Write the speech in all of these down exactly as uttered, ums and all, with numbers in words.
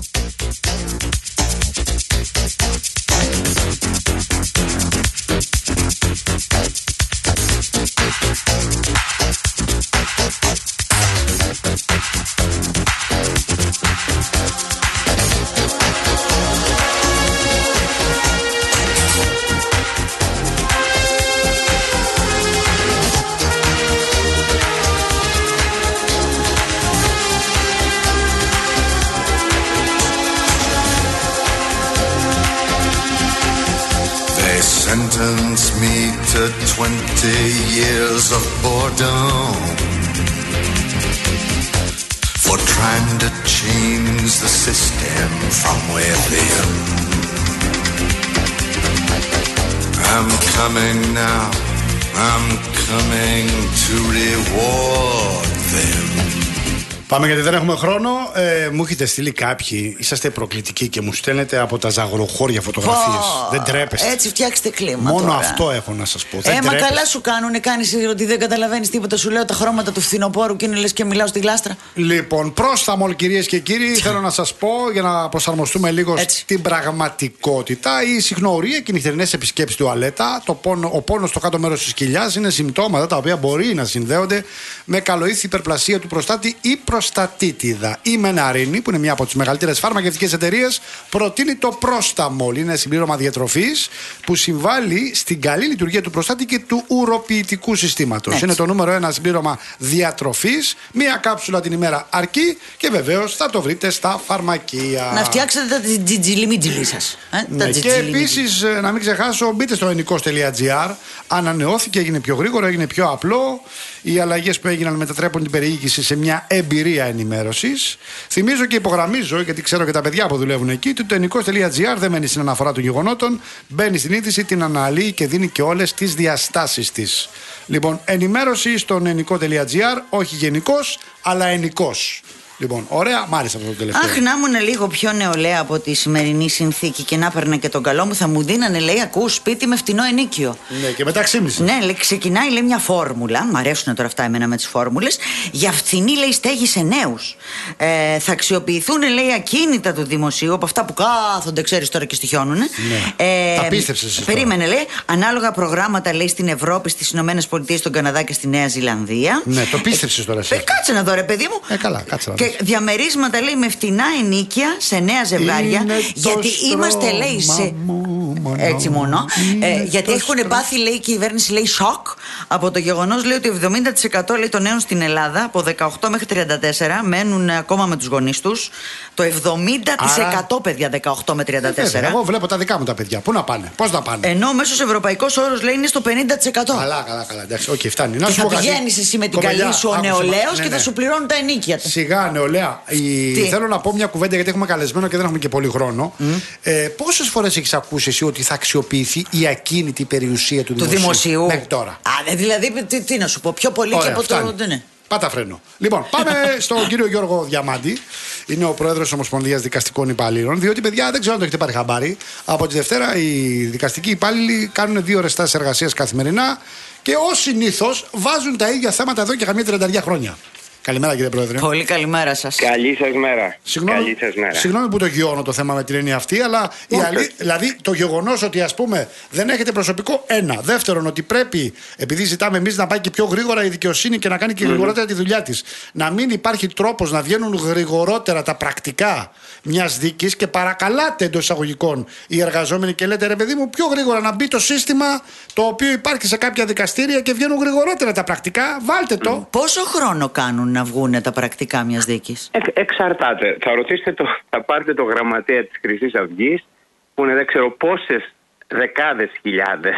Sentence me to twenty years of boredom for trying to change the system from within. I'm coming now, I'm coming to reward them. Πάμε γιατί δεν έχουμε χρόνο. Ε, μου έχετε στείλει κάποιοι, είσαστε προκλητικοί και μου στέλνετε από τα ζαγοροχώρια φωτογραφίες. Oh, δεν τρέπεστε. Έτσι φτιάξτε κλίμα. Μόνο τώρα. αυτό έχω να σας πω. Ε, δεν μα τρέπεστε. καλά σου κάνουνε. Κάνεις ότι δεν καταλαβαίνεις τίποτα. Σου λέω τα χρώματα του φθινοπόρου και είναι λες και μιλάω στη γλάστρα. Λοιπόν, πρόσταμο κυρίες και κύριοι, θέλω να σας πω για να προσαρμοστούμε λίγο Έτσι. στην πραγματικότητα. Η συχνορία και οι νυχτερινές επισκέψεις τουαλέτα, το πόνο, ο πόνος στο κάτω μέρος της κοιλιάς είναι συμπτώματα τα οποία μπορεί να συνδέονται με καλοήθη υπερπλασία του προστάτη ή προστατήτηδα. Η Μεναρίνη, που είναι μια από τις μεγαλύτερες φαρμακευτικές εταιρείες, προτείνει το Πρόσταμολ. Είναι συμπλήρωμα διατροφής που συμβάλλει στην καλή λειτουργία του προστάτη και του ουροποιητικού συστήματος. Είναι το νούμερο ένα συμπλήρωμα διατροφής. Μία κάψουλα την ημέρα αρκεί και βεβαίως θα το βρείτε στα φαρμακεία. Να φτιάξετε τα τζιτζιλιμίτζιλι σας. Ε? Ναι, και επίσης, να μην ξεχάσω, μπείτε στο ενικός τελεία τζι άρ. Ανανεώθηκε, έγινε πιο γρήγορο, έγινε πιο απλό. Οι αλλαγές που έγιναν μετατρέπουν την περιήγηση σε μια εμπειρία ενημέρωσης. Θυμίζω και υπογραμμίζω, γιατί ξέρω και τα παιδιά που δουλεύουν εκεί, ότι το ενικός τελεία τζι άρ δεν μένει στην αναφορά των γεγονότων. Μπαίνει στην είδηση, την αναλύει και δίνει και όλες τις διαστάσεις της. Λοιπόν, ενημέρωση στον ενικό τελεία τζι άρ, όχι γενικός, αλλά ενικός. Λοιπόν, ωραία, μ' άρεσε αυτό το τελευταίο. Αχ, να ήμουν λίγο πιο νεολαία από τη σημερινή συνθήκη και να έπαιρνα και τον καλό μου, θα μου δίνανε, λέει, ακούς, σπίτι με φτηνό ενίκιο. Ναι, και μετά ξύμνησε. Ναι, λέει, ξεκινάει, λέει, μια φόρμουλα. Μ' αρέσουν τώρα αυτά εμένα με τις φόρμουλες. Για φθηνή, λέει, στέγη σε νέους. Ε, θα αξιοποιηθούν, λέει, ακίνητα του δημοσίου, από αυτά που κάθονται, ξέρεις τώρα και στοιχιώνουνε. Ναι. Ε, τα πίστεψες εσύ. Περίμενε, λέει, ανάλογα προγράμματα, λέει, στην Ευρώπη, στις Ηνωμένες Πολιτείες, στον Καναδά και στη Νέα Ζηλανδία. Ναι, το πίστεψες τώρα εσύ. Ε, κάτσε να δω, ρε παιδί μου. Ε, καλά, κάτσε να Και διαμερίσματα, λέει, με φτηνά ενίκια σε νέα ζευγάρια. Είναι γιατί είμαστε, λέει, σε. Μόνο, Έτσι μόνο. Ε, γιατί έχουν πάθει, λέει, η κυβέρνηση, λέει, σοκ από το γεγονός, λέει, ότι εβδομήντα τοις εκατό, λέει, των νέων στην Ελλάδα από δεκαοκτώ μέχρι τριάντα τέσσερα μένουν ακόμα με τους γονείς τους. Το εβδομήντα τοις εκατό, άρα, παιδιά, δεκαοκτώ με τριάντα τέσσερα. Ε, εγώ βλέπω τα δικά μου τα παιδιά. Πού να πάνε, πώς να πάνε. Ενώ ο μέσος ευρωπαϊκός όρος, λέει, είναι στο πενήντα τοις εκατό. Καλά, καλά, καλά. Εντάξει, okay, φτάνει. Και θα πηγαίνεις εσύ με την καλή σου ο νεολαίος, ναι, και θα, ναι, σου πληρώνουν τα ενίκια του. Σιγά, νεολαία. Η... Θέλω να πω μια κουβέντα, γιατί έχουμε καλεσμένο και δεν έχουμε και πολύ χρόνο. Mm. Ε, πόσες φορές έχεις ακούσει εσύ ότι θα αξιοποιηθεί η ακίνητη περιουσία του, του δημοσίου, δημοσίου μέχρι τώρα? Α, δηλαδή, τι, τι να σου πω, πιο πολύ. Ωραία, και από φτάνει. Το. Ναι. Πάτα φρένο. Λοιπόν, πάμε στον κύριο Γιώργο Διαμάντη. Είναι ο πρόεδρος της Ομοσπονδίας Δικαστικών Υπαλλήλων. Διότι, παιδιά, δεν ξέρω αν το έχετε πάρει χαμπάρι. Από τη Δευτέρα οι δικαστικοί υπάλληλοι κάνουν δύο ώρες στάσεις εργασίας καθημερινά και ως συνήθως βάζουν τα ίδια θέματα εδώ και καμία τριανταριά χρόνια. Καλημέρα, κύριε Πρόεδρε. Πολύ καλημέρα σας. Καλή σας μέρα. Συγγνώμη, Καλή σας μέρα. Συγγνώμη που το γιώνω το θέμα με την έννοια αυτή, αλλά η αλή, δηλαδή το γεγονός ότι, ας πούμε, δεν έχετε προσωπικό, ένα. Δεύτερον, ότι πρέπει, επειδή ζητάμε εμείς να πάει και πιο γρήγορα η δικαιοσύνη και να κάνει και mm. γρηγορότερα τη δουλειά της, να μην υπάρχει τρόπος να βγαίνουν γρηγορότερα τα πρακτικά μιας δίκης και παρακαλάτε εντός εισαγωγικών οι εργαζόμενοι και λέτε, ρε παιδί μου, πιο γρήγορα να μπει το σύστημα το οποίο υπάρχει σε κάποια δικαστήρια και βγαίνουν γρηγορότερα τα πρακτικά. Βάλτε το. Mm. Πόσο χρόνο κάνουν να βγουν τα πρακτικά μιας δίκης? Ε, εξαρτάται. Θα ρωτήσετε το, θα πάρετε το γραμματέα της Χρυσής Αυγής, που είναι δεν ξέρω πόσες δεκάδες χιλιάδες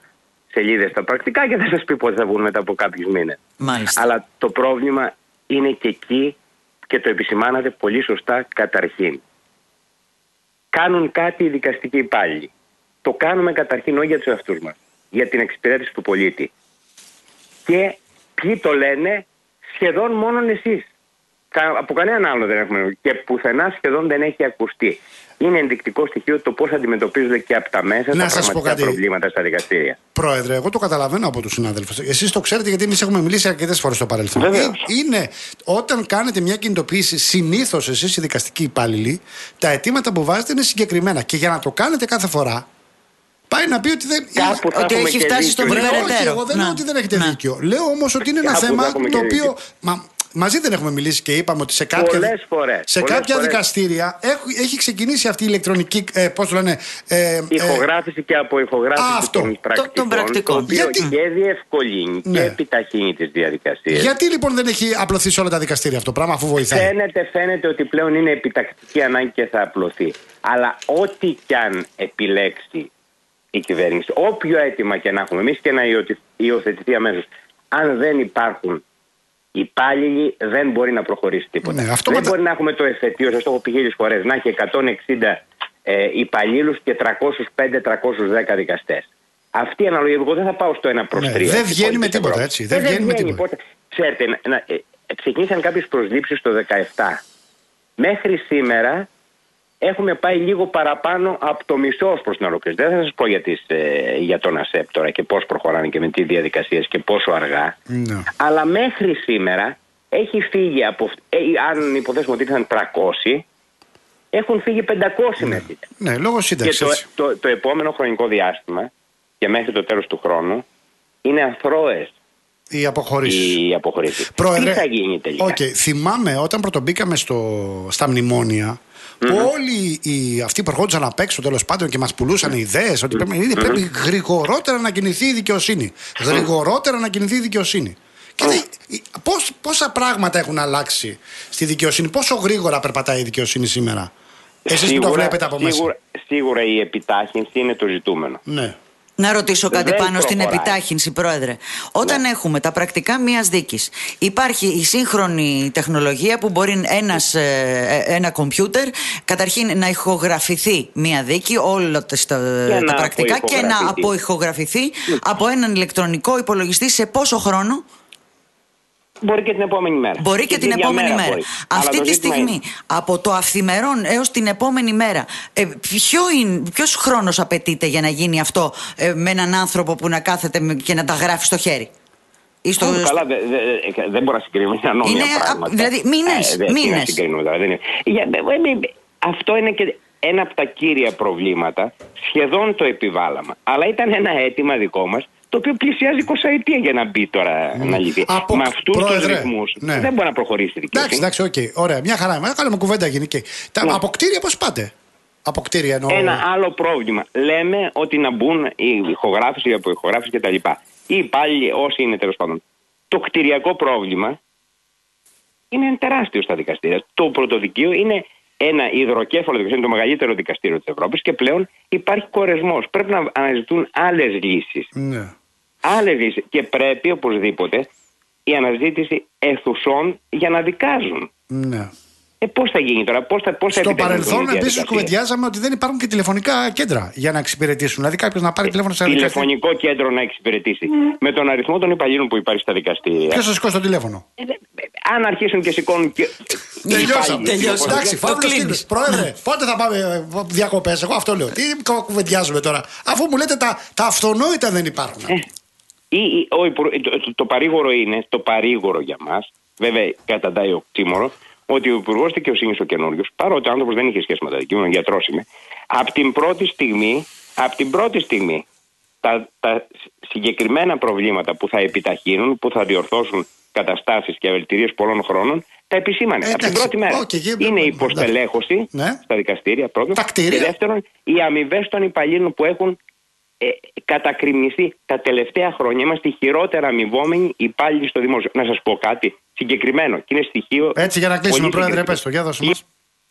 σελίδες τα πρακτικά, και θα σας πει πότε θα βγουν μετά από κάποιους μήνες. Μάλιστα. Αλλά το πρόβλημα είναι και εκεί, και το επισημάνατε πολύ σωστά καταρχήν. Κάνουν κάτι οι δικαστικοί υπάλληλοι. Το κάνουμε καταρχήν όχι για τους εαυτούς μας, για την εξυπηρέτηση του πολίτη. Και ποιοι το λένε? Σχεδόν μόνον εσείς. Από κανέναν άλλο δεν έχουμε και πουθενά σχεδόν δεν έχει ακουστεί. Είναι ενδεικτικό στοιχείο το πώς αντιμετωπίζονται και από τα μέσα να τα πραγματικά προβλήματα στα δικαστήρια. Πρόεδρε, εγώ το καταλαβαίνω από τους συνάδελφους. Εσείς το ξέρετε γιατί εμείς έχουμε μιλήσει αρκετές φορές στο παρελθόν. Βεβαίως. Είναι όταν κάνετε μια κινητοποίηση, συνήθως εσείς οι δικαστικοί υπάλληλοι, τα αιτήματα που βάζετε είναι συγκεκριμένα. Και για να το κάνετε κάθε φορά, πάει να πει ότι δεν. Ότι έχει φτάσει στον υπεραιτέρω. Εγώ δεν λέω ότι δεν έχετε να. δίκιο. Λέω όμως ότι είναι ένα θέμα το οποίο. Μα, μαζί δεν έχουμε μιλήσει και είπαμε ότι σε κάποια, πολλές φορές, σε πολλές κάποια φορές. δικαστήρια έχει, έχει ξεκινήσει αυτή η ηλεκτρονική. Ε, πώς το λένε. Ε, ηχογράφηση ε, και αποϊχογράφηση αυτό, των πρακτικών. Το, πρακτικών. Το οποίο Γιατί? και διευκολύνει ναι. και επιταχύνει τις διαδικασίες. Γιατί λοιπόν δεν έχει απλωθεί σε όλα τα δικαστήρια αυτό το πράγμα, αφού βοηθάει? Φαίνεται, φαίνεται ότι πλέον είναι επιτακτική ανάγκη και θα απλωθεί. Αλλά ό,τι κι αν επιλέξει η κυβέρνηση, όποιο αίτημα και να έχουμε, εμείς και να υιοθετηθεί αμέσως, αν δεν υπάρχουν υπάλληλοι, δεν μπορεί να προχωρήσει τίποτα. Ναι, αυτό δεν μετα... μπορεί να έχουμε το εφετείο, σας το έχω πει χίλιες φορές, να έχει εκατόν εξήντα ε, υπαλλήλους και τριακόσιους πέντε με τριακόσιους δέκα δικαστές. Αυτή η αναλογία, εγώ δεν θα πάω στο ένα προς τρία. Ναι, δεν βγαίνει με τίποτα, έτσι. Δεν, δεν βγαίνει με τίποτα. τίποτα. Ξέρετε, να, να, ε, ξεκίνησαν κάποιες προσλήψεις το δεκαεπτά. Μέχρι σήμερα έχουμε πάει λίγο παραπάνω από το μισό ως προς την ολοκλήρωση. Δεν θα σας πω για, τις, ε, για τον ΑΣΕΠ τώρα και πώς προχωράνε και με τι διαδικασίες και πόσο αργά. No. Αλλά μέχρι σήμερα έχει φύγει από. Ε, αν υποθέσουμε ότι ήρθαν τριακόσιοι, έχουν φύγει πεντακόσιοι ναι. μέχρι. Ναι, λόγω σύνταξης. Και το, το, το επόμενο χρονικό διάστημα και μέχρι το τέλος του χρόνου είναι αθρώες. Οι αποχωρήσεις. Οι αποχωρήσεις. Πρόεδρε, τι θα γίνει τελικά? Okay, θυμάμαι όταν πρωτομπήκαμε στο, στα μνημόνια. Mm-hmm. Όλοι οι, αυτοί που ερχόντουσαν απ' έξω τέλος πάντων και μας πουλούσαν mm-hmm. ιδέες ότι πρέπει, mm-hmm. πρέπει γρηγορότερα να κινηθεί η δικαιοσύνη. Mm-hmm. Γρηγορότερα να κινηθεί η δικαιοσύνη. Και mm-hmm. πώς, πόσα πράγματα έχουν αλλάξει στη δικαιοσύνη, πόσο γρήγορα περπατάει η δικαιοσύνη σήμερα? Εσείς σίγουρα, που το βλέπετε από μέσα. Σίγουρα, σίγουρα η επιτάχυνση είναι το ζητούμενο. Ναι. Να ρωτήσω κάτι δεν πάνω προχωράει. στην επιτάχυνση, Πρόεδρε. Όταν ναι. έχουμε τα πρακτικά μιας δίκης, υπάρχει η σύγχρονη τεχνολογία που μπορεί ένας, ένα κομπιούτερ καταρχήν να ηχογραφηθεί μια δίκη, όλα τα, τα πρακτικά και να αποηχογραφηθεί mm. από έναν ηλεκτρονικό υπολογιστή σε πόσο χρόνο? Μπορεί και την επόμενη μέρα. Μπορεί και, και την επόμενη μέρα. μέρα. Αυτή τη στιγμή, είναι... από το αυθημερών έως την επόμενη μέρα, ε, ποιο είναι, ποιος χρόνος απαιτείται για να γίνει αυτό ε, με έναν άνθρωπο που να κάθεται και να τα γράφει στο χέρι? Στο... Oh, καλά, δεν δε, δε μπορώ να συγκρίνουμε μια νόμια πράγματα. Δηλαδή μήνες. Ε, μήνες. Δηλαδή, αυτό είναι και ένα από τα κύρια προβλήματα. Σχεδόν το επιβάλαμε. Αλλά ήταν ένα αίτημα δικό μας, το οποίο πλησιάζει εικοσαετία για να μπει τώρα mm. να λυθεί. Από... Με αυτούς τους ρυθμούς ναι. δεν μπορεί να προχωρήσει η δικαιοσύνη. Εντάξει, εντάξει, okay. Ωραία, μια χαρά. Μα κάνουμε κουβέντα γενική. Τα ναι. από κτίρια πώς πάτε? Από κτίρια εννοώ. Ένα άλλο πρόβλημα. Λέμε ότι να μπουν οι ηχογράφηση, οι αποηχογράφηση κτλ. Οι υπάλληλοι, όσοι είναι τέλος πάντων. Το κτηριακό πρόβλημα είναι τεράστιο στα δικαστήρια. Το πρωτοδικείο είναι ένα υδροκέφαλο δικαστήριο, είναι το μεγαλύτερο δικαστήριο της Ευρώπης και πλέον υπάρχει κορεσμός. Πρέπει να αναζητούν άλλες λύσεις. Ναι. Άλλες λύσεις. Και πρέπει οπωσδήποτε η αναζήτηση αιθουσών για να δικάζουν. Ναι. Ε, πώς θα γίνει τώρα, πώς θα, πώς θα στο παρελθόν επίσης κουβεντιάζαμε ότι δεν υπάρχουν και τηλεφωνικά κέντρα για να εξυπηρετήσουν. Δηλαδή κάποιος να πάρει ε, τηλέφωνο σε ένα τηλεφωνικό δικαστήριο. Κέντρο να εξυπηρετήσει. Mm. Με τον αριθμό των υπαλλήλων που υπάρχει στα δικαστήρια. Ποιος θα σηκώσει το τηλέφωνο? Ε, αν αρχίσουν και σηκώνουν και. Τελειώσαμε. Τελειώσαμε. Εντάξει, Φαύλος Κύκλος. Πρόεδρε, πότε θα πάμε διακοπές? Εγώ αυτό λέω. Τι κουβεντιάζουμε τώρα, αφού μου λέτε τα, τα αυτονόητα δεν υπάρχουν. Ε, ή, ή, ο, το, το, το παρήγορο είναι, το παρήγορο για μας, βέβαια καταντάει οκτήμορο, ότι ο Υπουργός Δικαιοσύνης ο καινούριος, παρότι ο άνθρωπος δεν είχε σχέση με τα δικαιώματα, γιατρός είμαι, από την πρώτη στιγμή, από την πρώτη στιγμή τα, τα συγκεκριμένα προβλήματα που θα επιταχύνουν, που θα διορθώσουν καταστάσεις και αβελτηρίες πολλών χρόνων, τα επισήμανε. Ε, από την πρώτη μέρα. Okay, είναι η υποστελέχωση ναι. στα δικαστήρια πρώτον. Και δεύτερον, οι αμοιβές των υπαλλήλων που έχουν ε, κατακριμνηθεί τα τελευταία χρόνια. Είμαστε οι χειρότερα αμοιβόμενοι υπάλληλοι στο δημόσιο. Να σας πω κάτι συγκεκριμένο και είναι στοιχείο. Έτσι για να κλείσουμε, Πρόεδρε, πες το, για δώσε μας.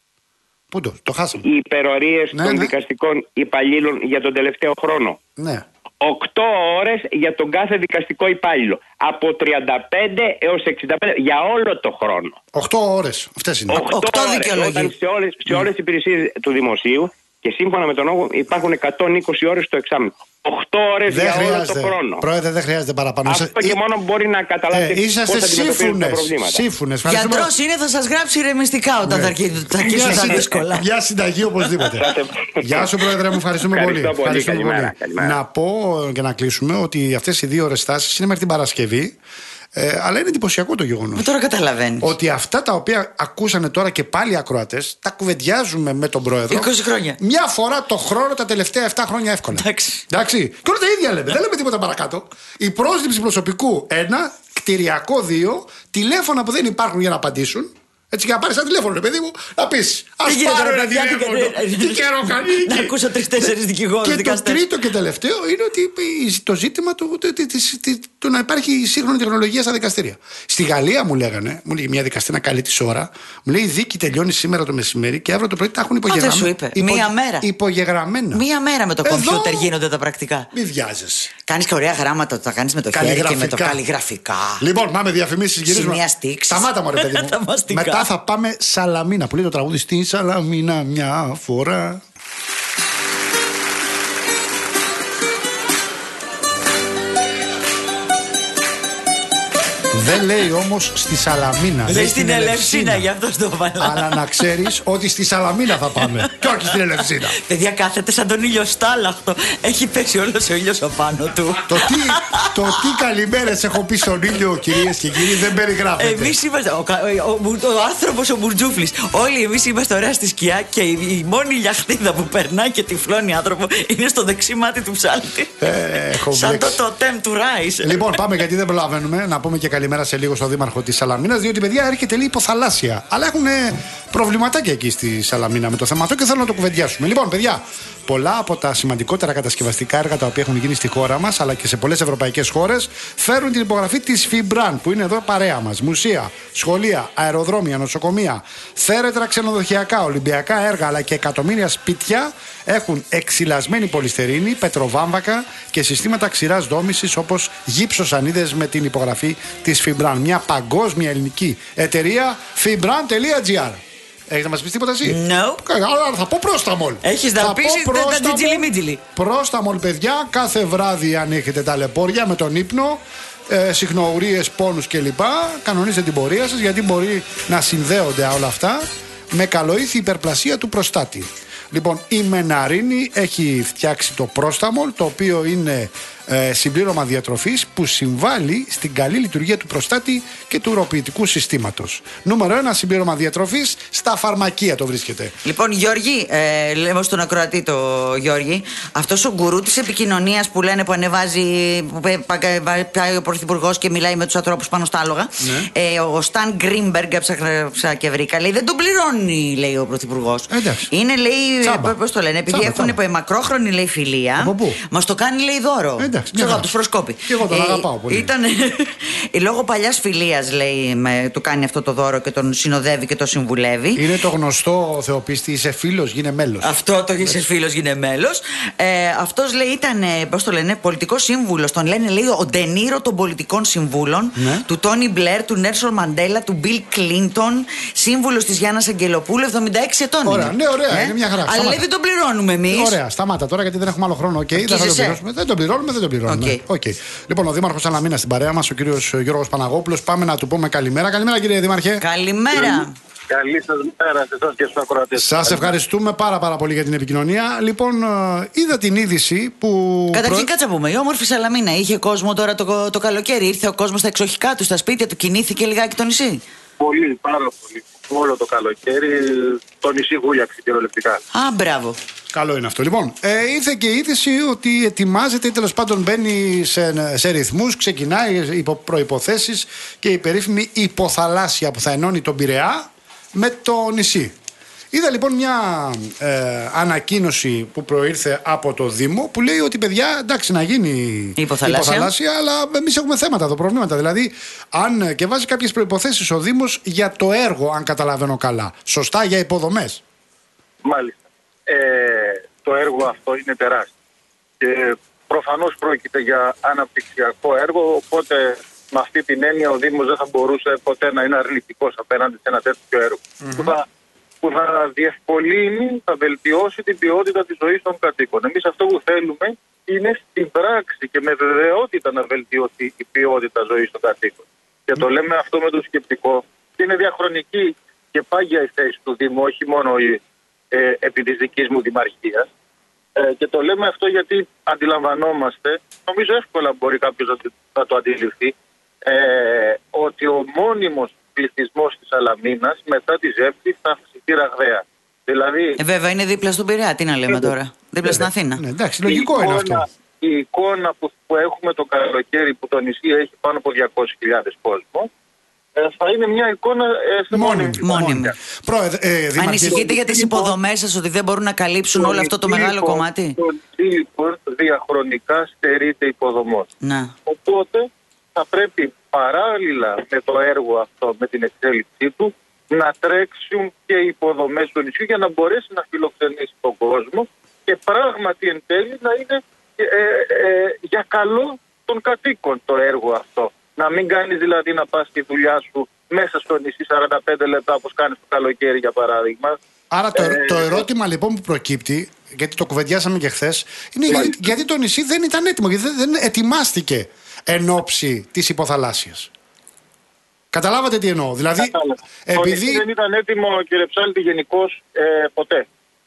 Πού το, το χάσαμε. Οι υπερορίες ναι, των ναι. δικαστικών υπαλλήλων για τον τελευταίο χρόνο. Ναι. οκτώ ώρες για τον κάθε δικαστικό υπάλληλο. Από τριάντα πέντε έως εξήντα πέντε για όλο το χρόνο. οκτώ ώρες. Αυτές είναι. οκτώ, οκτώ δικαιολογίες. Σε όλες, σε όλες τις υπηρεσίες του δημοσίου Και σύμφωνα με τον νόμο υπάρχουν εκατόν είκοσι ώρες το εξάμηνο. οκτώ ώρες για όλο το χρόνο. Πρόεδρε, δεν χρειάζεται παραπάνω. Αυτό και μόνο μπορεί να καταλάβετε ε, είσαστε πώς αντιμετωπίζουν τα προβλήματα. Σύμφωνες. Γιατρός είναι, θα σας γράψει ηρεμιστικά όταν ναι. θα αρχίσουν τα δύσκολα. Για συνταγή οπωσδήποτε. Γεια σου, Πρόεδρε, μου ευχαριστούμε πολύ. πολύ. Ευχαριστούμε καλημέρα, πολύ. καλημέρα. Να πω και να κλείσουμε ότι αυτές οι δύο ώρες στάσεις είναι μέχρι την Παρασκευή. Ε, αλλά είναι εντυπωσιακό το γεγονός. Τώρα καταλαβαίνεις. Ότι αυτά τα οποία ακούσανε τώρα και πάλι οι ακροατές τα κουβεντιάζουμε με τον Πρόεδρο. είκοσι χρόνια. Μια φορά το χρόνο τα τελευταία επτά χρόνια εύκολα. Εντάξει. Εντάξει. Και όλα τα ίδια λέμε. Δεν λέμε τίποτα παρακάτω. Η πρόσληψη προσωπικού ένα, κτηριακό δύο, τηλέφωνα που δεν υπάρχουν για να απαντήσουν. Έτσι και να πάρεις ένα τηλέφωνο, ρε παιδί μου, να πεις ας πάρω ένα τηλέφωνο. Τι καιρό κάνει. Να ακούσω τρεις-τέσσερις δικηγόρους. Και το τρίτο και τελευταίο είναι ότι το ζήτημα του, του να υπάρχει σύγχρονη τεχνολογία στα δικαστήρια. Στη Γαλλία μου λέγανε, μου λέγε μια δικαστήρα καλή τη ώρα, μου λέει η δίκη τελειώνει σήμερα το μεσημέρι και αύριο το πρωί τα έχουν υπογεγραμμένα. Α, δεν σου είπε. Υπο... Μία μέρα. Υπογεγραμμένα. Μία μέρα με το κομπιούτερ γίνονται τα πρακτικά. Μη βιάζεσαι. Κάνεις και ωραία γράμματα, τα κάνεις με το χέρι και με το καλλιγραφικά. Λοιπόν, πάμε διαφημίσεις, γυρίζουμε. Σημεία στίξης. Σταμάτα μου, ρε παιδί μου. Μετά θα πάμε Σαλαμίνα, που λέει το τραγούδι στη Σαλαμίνα μια φορά. Δεν λέει όμως στη Σαλαμίνα. Λέει στην Ελευσίνα, γι' αυτό το βάλα. Αλλά να ξέρεις ότι στη Σαλαμίνα θα πάμε και όχι στην Ελευσίνα. Παιδιά, κάθεται σαν τον ήλιο στάλαχτο. Έχει πέσει όλος ο ήλιος απάνω του. Το τι, το τι καλημέρες έχω πει στον ήλιο, κυρίες και κύριοι, δεν περιγράφεται. Εμείς είμαστε, ο, ο, ο, ο άνθρωπος ο Μπουρτζούφλης. Όλοι εμείς είμαστε ωραία στη σκιά και η, η μόνη λιαχτίδα που περνάει και τυφλώνει άνθρωπο είναι στο δεξί μάτι του ψάλτη. Ε, σαν το τοτέμ του Ράις. Λοιπόν, πάμε γιατί δεν προλαβαίνουμε να πούμε και καλημέρα σε λίγο στον δήμαρχο της Σαλαμίνας, διότι παιδιά έρχεται λίγο υποθαλάσσια. Αλλά έχουν προβληματάκια εκεί στη Σαλαμίνα με το θέμα αυτό και θέλω να το κουβεντιάσουμε. Λοιπόν, παιδιά, πολλά από τα σημαντικότερα κατασκευαστικά έργα τα οποία έχουν γίνει στη χώρα μας αλλά και σε πολλές ευρωπαϊκές χώρες φέρουν την υπογραφή της Φιμπραν που είναι εδώ παρέα μας. Μουσεία, σχολεία, αεροδρόμια, νοσοκομεία, θέρετρα ξενοδοχειακά, ολυμπιακά έργα αλλά και εκατομμύρια σπίτια έχουν εξυλασμένη πολυστερίνη, πετροβάμβακα και συστήματα ξηράς δόμησης όπως γύψοσανίδες με την υπογραφή της Φιμπραν. Μια παγκόσμια ελληνική εταιρεία fibran.gr. Έχεις να μας πεις τίποτα εσύ? No. Αλλά θα πω πρόσταμολ. Έχεις να πεις τα τζιτζιλι μίτζιλι. Πρόσταμολ, παιδιά, κάθε βράδυ αν έχετε ταλαιπώρια με τον ύπνο, ε, συχνοουρίες, πόνους κλπ. Κανονίστε την πορεία σας γιατί μπορεί να συνδέονται όλα αυτά με καλοήθη υπερπλασία του προστάτη. Λοιπόν, η Μεναρίνη έχει φτιάξει το πρόσταμολ, το οποίο είναι ε, συμπλήρωμα διατροφής που συμβάλλει στην καλή λειτουργία του προστάτη και του ουροποιητικού συστήματος. Νούμερο ένα, συμπλήρωμα διατροφής στα φαρμακεία το βρίσκεται. Λοιπόν, Γιώργη, ε, λέμε στον ακροατή το Γιώργη, αυτός ο γκουρού της επικοινωνίας που λένε που ανεβάζει, που πάει ο πρωθυπουργός και μιλάει με τους ανθρώπους πάνω στα άλογα. Ναι. Ε, ο Σταν Γκρίνμπεργκ, έψαχνα και βρήκα, λέει δεν τον πληρώνει, λέει ο πρωθυπουργός. Είναι, λέει, πώς το λένε, επειδή έχουν μακρόχρονη, λέει, φιλία, μας το κάνει, λέει, δώρο. Ξέρω από του Φροσκόπη. Και εγώ τον ε, αγαπάω πολύ. Ήταν λόγω παλιάς φιλίας, λέει, με, του κάνει αυτό το δώρο και τον συνοδεύει και τον συμβουλεύει. Είναι το γνωστό θεοπίστη, είσαι φίλος, γίνε μέλος. Αυτό το είσαι φίλος, γίνε μέλος. Ε, αυτός, λέει, ήταν, πώς το λένε, πολιτικός σύμβουλος. Τον λένε, λέει, ο Ντενίρο των πολιτικών συμβούλων, ναι. Του Τόνι Μπλερ, του Νέλσον Μαντέλα, του Μπιλ Κλίντον, σύμβουλος της Γιάννας Αγγελοπούλου, εβδομήντα έξι ετών. Ωραία, είναι. Ναι, ωραία, ε? είναι μια χαρά. Αλλά, λέει, δεν τον πληρώνουμε εμείς. Ωραία, σταμάτα τώρα γιατί δεν έχουμε άλλο χρόνο. Okay, δεν, θα τον πληρώσουμε. δεν τον πληρώνουμε, δεν τον πληρώνουμε. Okay. Okay. Λοιπόν, ο Δήμαρχος Σαλαμίνα στην παρέα μας, ο κύριος Γιώργος Παναγόπουλος. Πάμε να του πούμε καλημέρα. Καλημέρα, κύριε Δήμαρχε. Καλημέρα. Καλή σας μέρα σε εσάς και στους ακροατές. Σας ευχαριστούμε πάρα πάρα πολύ για την επικοινωνία. Λοιπόν, είδα την είδηση που. Καταρχήν, κάτσα πούμε. Η όμορφη Σαλαμίνα είχε κόσμο τώρα το, το καλοκαίρι. Ήρθε ο κόσμος στα εξοχικά του, στα σπίτια του, κινήθηκε λιγάκι το νησί. Πολύ, πάρα πολύ. Όλο το καλοκαίρι το νησί γούλιαξε κυριολεκτικά. Α, μπράβο. Καλό είναι αυτό. Λοιπόν, ε, ήρθε και η είδηση ότι ετοιμάζεται ή τέλος πάντων μπαίνει σε, σε ρυθμούς, ξεκινάει υπό προϋποθέσεις και η περίφημη υποθαλάσσια που θα ενώνει τον Πειραιά με το νησί. Είδα λοιπόν μια ε, ανακοίνωση που προήρθε από το Δήμο που λέει ότι παιδιά εντάξει να γίνει υποθαλάσσια, υποθαλάσσια αλλά εμείς έχουμε θέματα εδώ, προβλήματα. Δηλαδή, αν και βάζει κάποιες προϋποθέσεις ο Δήμος για το έργο, αν καταλαβαίνω καλά. Σωστά, για υποδομές. Μάλιστα. Ε, το έργο αυτό είναι τεράστιο. Και προφανώς πρόκειται για αναπτυξιακό έργο, οπότε με αυτή την έννοια ο Δήμος δεν θα μπορούσε ποτέ να είναι αρνητικός απέναντι σε ένα τέτοιο έργο. Mm-hmm. Που θα που θα διευκολύνει, θα βελτιώσει την ποιότητα της ζωής των κατοίκων. Εμείς αυτό που θέλουμε είναι στην πράξη και με βεβαιότητα να βελτιωθεί η ποιότητα ζωής των κατοίκων. Και το λέμε αυτό με το σκεπτικό. Είναι διαχρονική και πάγια η θέση του Δήμου, όχι μόνο η, ε, επί της δικής μου δημαρχίας. Ε, και το λέμε αυτό γιατί αντιλαμβανόμαστε, νομίζω εύκολα μπορεί κάποιος να, να το αντιληφθεί, ε, ότι ο μόνιμος πληθυσμός της Σαλαμίνας μετά τη ζεύξη θα αυξηθεί ραγδαία. Δηλαδή, ε, βέβαια είναι δίπλα στον Πειραιά, τι να λέμε ε, τώρα. Δίπλα ε, στην Αθήνα. Ναι, εντάξει, λογικό εικόνα, είναι αυτό. Η εικόνα που, που έχουμε το καλοκαίρι που το νησί έχει πάνω από διακόσιες χιλιάδες κόσμο, θα είναι μια εικόνα ε, μόνιμη. μόνιμη. Ε, Ανησυχείτε για τις υποδομές σας ότι δεν μπορούν να καλύψουν όλο αυτό το μεγάλο κομμάτι? Το Ντίλιπορτ διαχρονικά στερείται υποδομών. Να. Οπότε θα πρέπει παράλληλα με το έργο αυτό, με την εξέλιξή του, να τρέξουν και οι υποδομές του νησιού για να μπορέσει να φιλοξενήσει τον κόσμο και πράγματι εν τέλει να είναι ε, ε, για καλό των κατοίκων το έργο αυτό. Να μην κάνεις δηλαδή να πας στη δουλειά σου μέσα στο νησί σαράντα πέντε λεπτά όπως κάνεις το καλοκαίρι για παράδειγμα. Άρα το, ε, το ερώτημα λοιπόν που προκύπτει, γιατί το κουβεντιάσαμε και χθες, είναι γιατί, γιατί το νησί δεν ήταν έτοιμο, γιατί δεν, δεν ετοιμάστηκε εν ώψη της υποθαλάσσιας. Καταλάβατε τι εννοώ? Δηλαδή, επειδή... Το νησί δεν ήταν έτοιμο, κύριε Ψάλτη, γενικώς ε, ποτέ.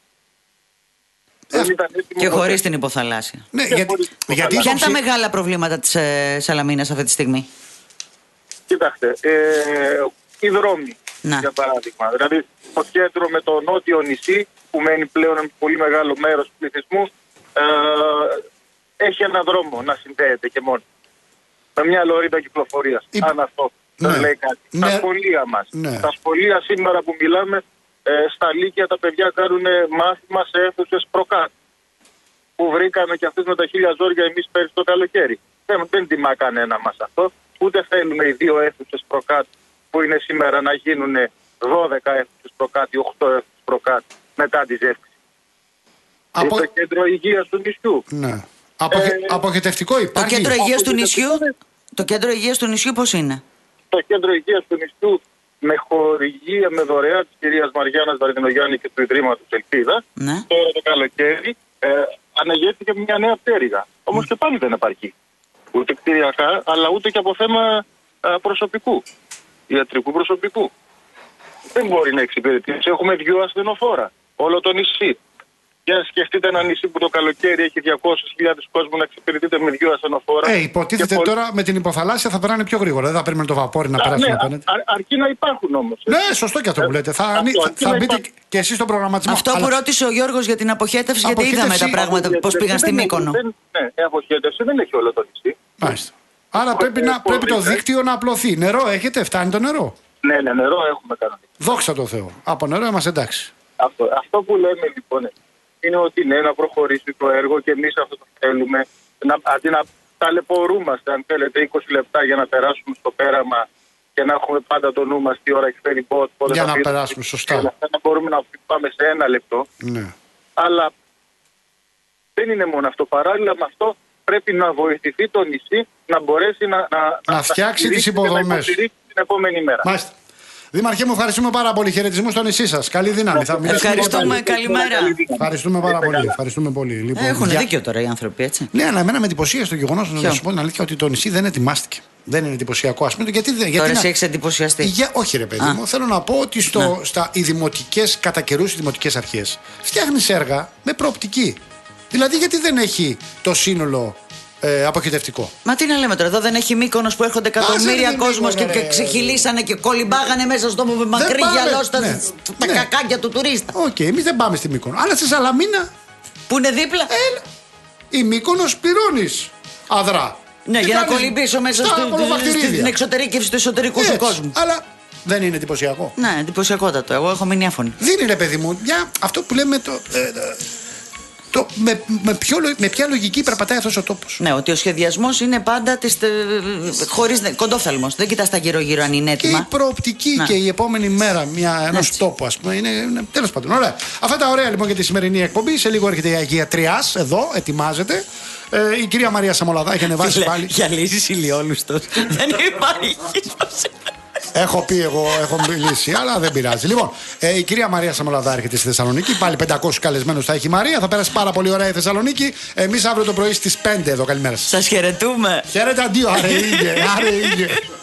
Ε, και χωρίς την υποθαλάσσια. Ναι, γιατί, γιατί ποια είναι τα μεγάλα προβλήματα της ε, Σαλαμίνας αυτή τη στιγμή? Κοιτάξτε, ε, οι δρόμοι, να. για παράδειγμα. Δηλαδή, το κέντρο με το νότιο νησί, που μένει πλέον ένα πολύ μεγάλο μέρος του πληθυσμού, ε, έχει ένα δρόμο να συνδέεται και μόνο. Με μια λωρίδα κυκλοφορίας. Η... Αν αυτό ναι. λέει κάτι. Ναι. Τα σχολεία μας. Ναι. Τα σχολεία σήμερα που μιλάμε, ε, στα Λύκεια τα παιδιά κάνουν μάθημα σε αίθουσες προκάτ. Που βρήκαμε και αυτές με τα χίλια ζόρια εμείς πέρυσι το καλοκαίρι. Δεν, δεν τιμά κανένα μας αυτό. Ούτε θέλουμε οι δύο αίθουσες προκάτ που είναι σήμερα να γίνουν δώδεκα αίθουσες προκάτ ή οκτώ αίθουσες προκάτ μετά τη ζεύξη. Απο... Το κέντρο υγείας του νησιού. Ναι. Αποχε... Ε... Αποχετευτικό υπάρχει. Το κέντρο υγείας του νησιού, το κέντρο υγείας του νησιού πώς είναι? Το κέντρο υγείας του νησιού με χορηγία, με δωρεά της κυρίας Μαριάννας Βαρδινογιάννη και του Ιδρύματος Ελπίδα, ναι. τώρα το καλοκαίρι ε, αναγέρθηκε μια νέα πτέρυγα. Όμως mm. και πάλι δεν επαρκεί. Ούτε κτηριακά, αλλά ούτε και από θέμα α, προσωπικού, ιατρικού προσωπικού. Δεν μπορεί να εξυπηρετήσει. Έχουμε δυο ασθενοφόρα, όλο το νησί. Για σκεφτείτε ένα νησί που το καλοκαίρι έχει διακόσιες χιλιάδες κόσμο να εξυπηρετείτε με δυο ασθενοφόρα. Ε, υποτίθεται πολύ... τώρα με την υποθαλάσσια θα περνάνε πιο γρήγορα. Δεν θα περιμένουν το βαπόρι να Α, περάσει ναι, να παίρνετε. Αρ, αρκεί να υπάρχουν όμως. Ναι, σωστό και αυτό που λέτε. Θα, αυτό, θα, θα μπείτε υπάρχουν. Και εσείς στον προγραμματισμό. Αυτό αλλά... που ρώτησε ο Γιώργος για την αποχέτευση, γιατί είδαμε τα πράγματα πώς πήγαν στη Μύκονο. Ναι, η αποχέτευση δεν έχει όλο το νησί. Μάλιστα. Άρα πρέπει, να, πρέπει το δίκτυο να απλωθεί. Νερό έχετε, φτάνει το νερό? Ναι, ναι, νερό έχουμε κανονικά. Δόξα τω Θεώ. Από νερό είμαστε εντάξει. Αυτό, αυτό που λέμε λοιπόν είναι ότι ναι, να προχωρήσει το έργο και εμείς αυτό το θέλουμε. Να, αντί να ταλαιπωρούμαστε, αν θέλετε, είκοσι λεπτά για να περάσουμε στο πέραμα και να έχουμε πάντα το νου μας τι ώρα έχει φέρει μπότ. Για να περάσουμε, σωστά. Να μπορούμε να πάμε σε ένα λεπτό. Ναι. Αλλά δεν είναι μόνο αυτό. Παράλληλα με αυτό πρέπει να βοηθηθεί το νησί να μπορέσει να, να, να φτιάξει τις υποδομές την επόμενη μέρα. Μάλιστα. Δήμαρχε μου, ευχαριστούμε πάρα πολύ. Χαιρετισμού στο νησί σας. Καλή δύναμη. Θα ευχαριστούμε, καλημέρα. Ευχαριστούμε πάρα πολύ. Ευχαριστούμε πολύ. Λοιπόν, έχουν για... δίκιο τώρα οι άνθρωποι, έτσι. Ναι, αλλά εμένα με εντυπωσίασε το γεγονός, να σου πω την αλήθεια, ότι το νησί δεν ετοιμάστηκε. Δεν είναι εντυπωσιακό, ας πούμε. Γιατί, γιατί τώρα να... εσύ έχεις εντυπωσιαστεί. Για... Όχι, ρε παιδί μου. Θέλω να πω ότι στο... στα... οι δημοτικές, κατά καιρούς οι δημοτικές αρχές φτιάχνεις έργα με προοπτική. Δηλαδή, γιατί δεν έχει το σύνολο. Ε, αποχετευτικό. Μα τι να λέμε τώρα, εδώ δεν έχει Μύκονος που έρχονται εκατομμύρια κόσμος και, και ξεχυλίσανε και κολυμπάγανε μέσα στο μακρύ γυαλό στα ναι, τα ναι. κακάκια του τουρίστα. Οκ, okay, εμείς δεν πάμε στη Μύκονο. Αλλά στη Σαλαμίνα. Που είναι δίπλα. Έλα. Η Μύκονος πληρώνεις αδρά. Ναι, και για να κολυμπήσω μέσα στην εξωτερήκευση του εσωτερικού έτσι, σου κόσμου. Αλλά δεν είναι εντυπωσιακό. Ναι, εντυπωσιακότατο. Εγώ έχω μείνει άφωνη. Δίνει ρε παιδί μου, μια, αυτό που λέμε το. Ε, Το, με, με, ποιο, με ποια λογική περπατάει αυτός ο τόπος. Ναι, ότι ο σχεδιασμός είναι πάντα της, χωρίς κοντόφθαλμος. Δεν κοιτάς τα γύρω-γύρω αν είναι έτοιμα. Και η προοπτική να. Και η επόμενη μέρα μια, ενός τόπου, ας πούμε, είναι, είναι τέλος πάντων. Ωραία. Αυτά τα ωραία λοιπόν για τη σημερινή εκπομπή. Σε λίγο έρχεται η Αγία Τριάς εδώ, ετοιμάζεται. Ε, η κυρία Μαρία Σαμολαδά έχει ανεβάσει πάλι. Για λύσεις ηλιόλουστος. Δεν υπάρχει. Έχω πει εγώ, έχω μιλήσει, αλλά δεν πειράζει. Λοιπόν, ε, η κυρία Μαρία Σαμολαδά έρχεται στη Θεσσαλονίκη. Πάλι πεντακόσιους καλεσμένους θα έχει η Μαρία. Θα πέρασε πάρα πολύ ωραία η Θεσσαλονίκη. Εμείς αύριο το πρωί στις πέντε εδώ. Καλημέρα σας. Σας χαιρετούμε. Χαίρετε, αντίο, άρε ήγε, άρε ήγε.